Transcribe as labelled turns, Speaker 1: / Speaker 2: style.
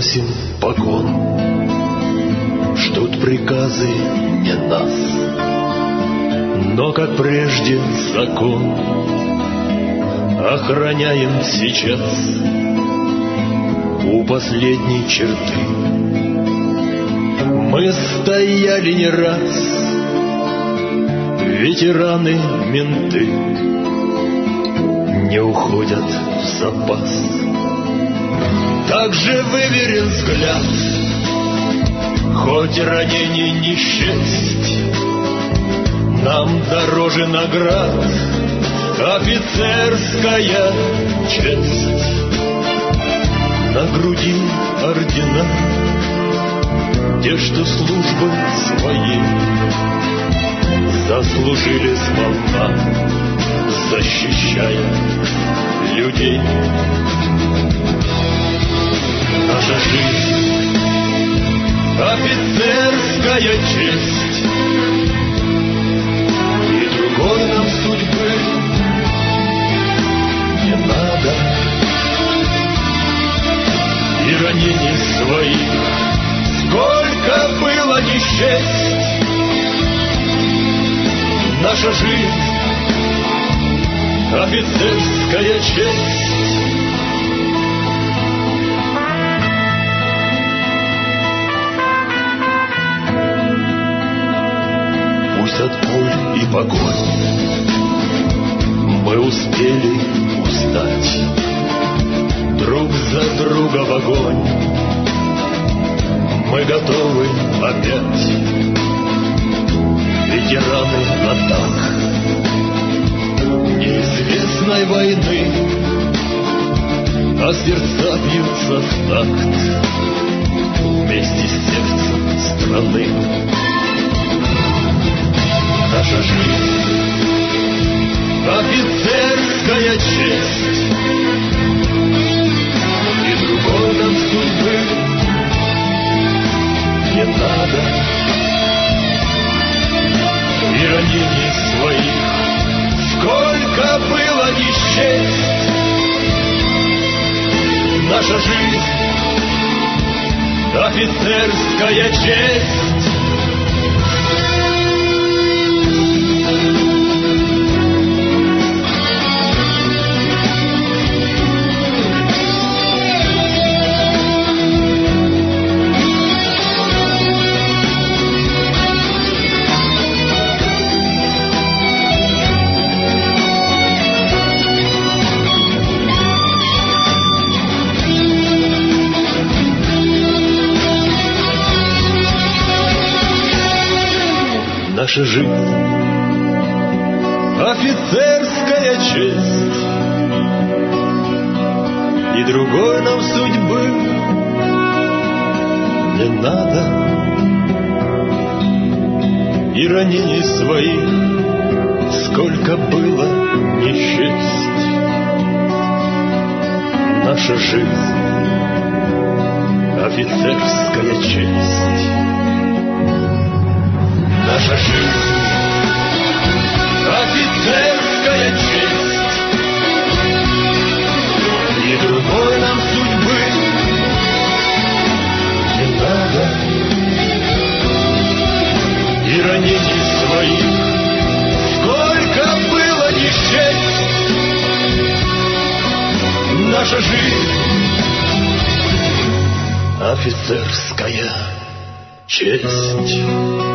Speaker 1: носим погон, ждут приказы не нас, но, как прежде, закон охраняем сейчас у последней черты. Мы стояли не раз, ветераны, менты не уходят в запас. Так же выверен взгляд, хоть ранений не счесть, нам дороже наград офицерская честь. На груди ордена, те, что службой своей заслужили сполна, защищая людей. Наша жизнь — офицерская честь, и другой нам судьбы не надо. И ранений своих сколько было не счесть. Наша жизнь — офицерская честь. Пусть от пуль и погонь мы успели устать, друг за друга в огонь мы готовы опять. Ветераны атак неизвестной войны, а сердца бьются в такт вместе с сердцем страны. Наша жизнь — офицерская честь, и другой нам судьбы не надо. И ранений своих сколько было не счесть. Наша жизнь — офицерская честь. Наша жизнь — офицерская честь, и другой нам судьбы не надо. И ранений своих сколько было не счесть. Наша жизнь — офицерская честь. Наша жизнь — офицерская честь, и другой нам судьбы не надо. И ранений своих сколько было не счесть. Наша жизнь — офицерская честь.